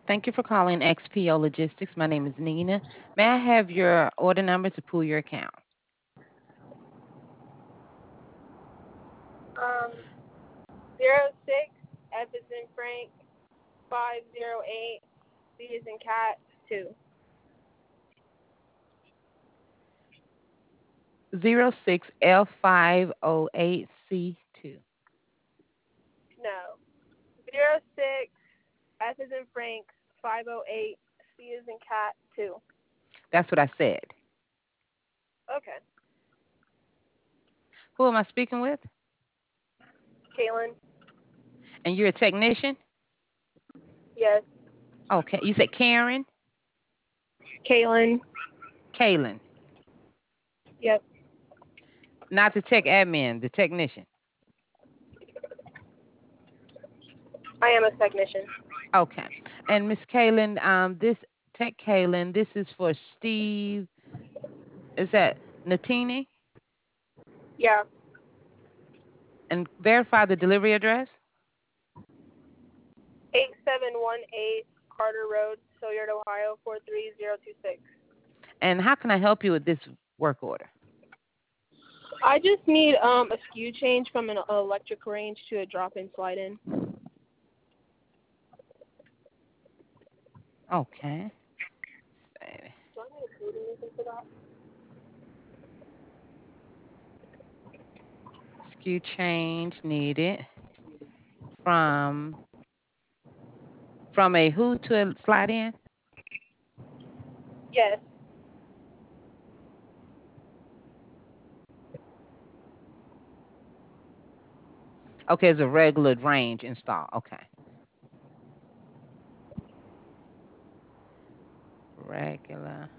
Thank you for calling XPO Logistics. My name is Nina. May I have your order number to pull your account? Um, 06, F is in Frank, 508, C is in cat, 2. 06L508C2. No. 06, F is in Frank, 508, C is in cat, 2. That's what I said. Okay. Who am I speaking with? Kaylin? And you're a technician? Yes. Okay. You said Karen? Kaylin? Kaylin. Yep. Not the tech admin, the technician. I am a technician. Okay. And Miss Kaylin, this Tech Kaylin, this is for Steve. Is that Natini? Yeah. And verify the delivery address. 8718 Carter Road, Hilliard, Ohio, 43026. And how can I help you with this work order? I just need a skew change from an electric range to a drop-in slide-in. Okay. Do I need to code anything for that? SKU change needed from a who to a slide in? Yes. Okay, it's a regular range install. Okay. Regular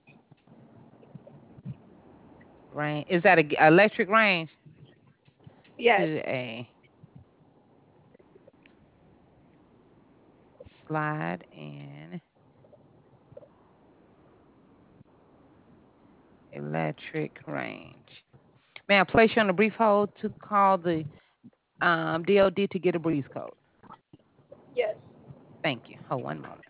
range. Is that a electric range? Yes. To a slide in electric range. May I place you on a brief hold to call the DOD to get a breeze code? Yes. Thank you. Hold one moment.